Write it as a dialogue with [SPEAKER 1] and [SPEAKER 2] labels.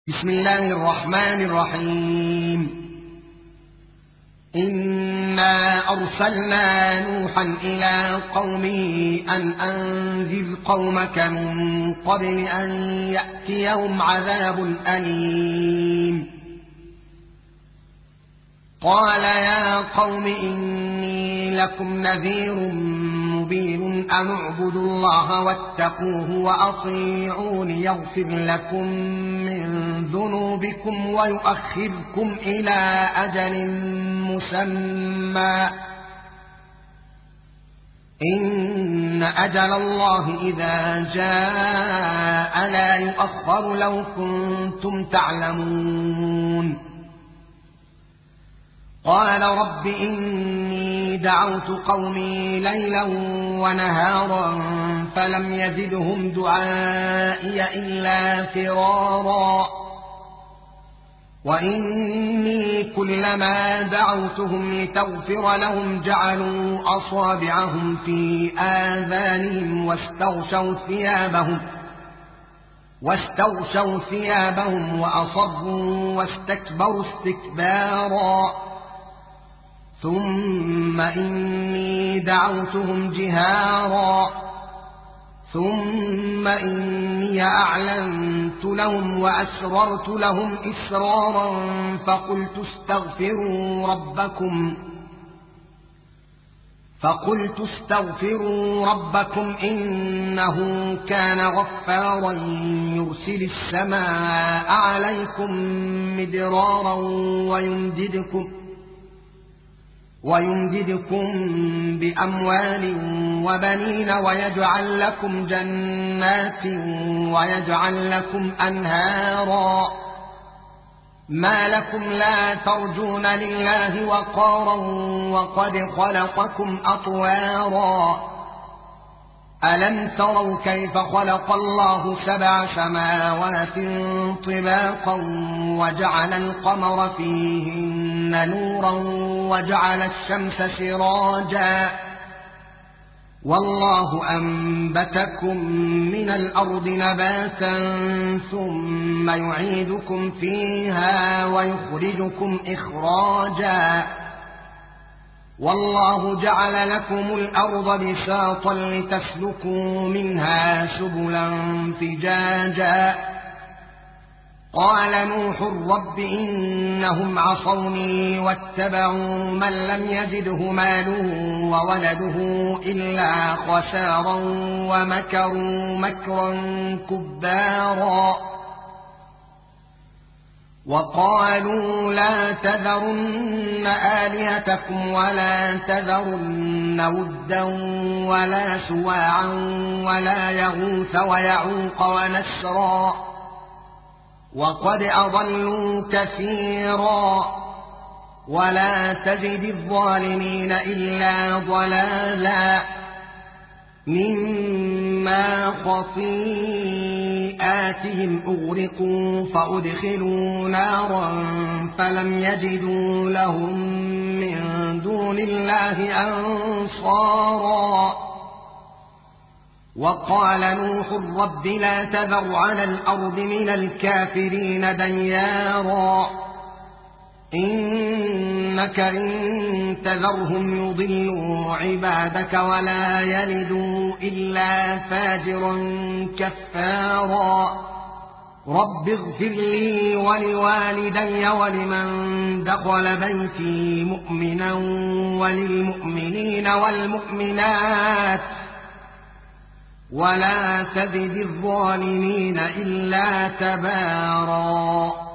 [SPEAKER 1] بسم الله الرحمن الرحيم. إنا أرسلنا نوحا إلى قومه أن أنذر قومك من قبل أن يأتيهم عذاب أليم. قال يا قوم إني لكم نذير مبين أن اعبدوا الله واتقوه وأطيعون يغفر لكم من ذنوبكم ويؤخركم إلى أجل مسمى إن أجل الله إذا جاء لا يؤخر لو كنتم تعلمون. قال رب إني دعوت قومي ليلا ونهارا فلم يزدهم دعائي إلا فرارا وإني كلما دعوتهم لتغفر لهم جعلوا أصابعهم في آذانهم واستغشوا ثيابهم وأصروا واستكبروا استكبارا. ثم إني دعوتهم جهارا ثم إني أعلنت لهم وأسررت لهم إسرارا فقلت استغفروا ربكم إنه كان غفارا يرسل السماء عليكم مدرارا ويمددكم بأموال وبنين ويجعل لكم جنات ويجعل لكم أنهارا. ما لكم لا ترجون لله وقارا وقد خلقكم أطوارا. ألم تروا كيف خلق الله 7 سماوات طباقا وجعل القمر فيهن نورا وجعل الشمس سراجا والله أنبتكم من الأرض نباتا ثم يعيدكم فيها ويخرجكم إخراجا والله جعل لكم الأرض بساطا لتسلكوا منها سبلا فجاجا. قال نوح رب إنهم عصوني واتبعوا من لم يزده ماله وولده إلا خسارا ومكروا مكرا كبارا. وقالوا لا تذرن آلهتكم ولا تذرن ودا ولا سواعا ولا يغوث ويعوق ونسرا وقد أضلوا كثيرا ولا تزد الظالمين إلا ضلالا مما خطيئاتهم أغرقوا فأدخلوا نارا فلم يجدوا لهم من دون الله أنصارا. وقال نوح رب لا تذر على الأرض من الكافرين ديارا إنك إن تذرهم يضلوا عبادك ولا يلدوا إلا فاجرا كفارا. رب اغفر لي ولوالدي ولمن دخل بيتي مؤمنا وللمؤمنين والمؤمنات ولا تزد الظالمين إلا تبارا.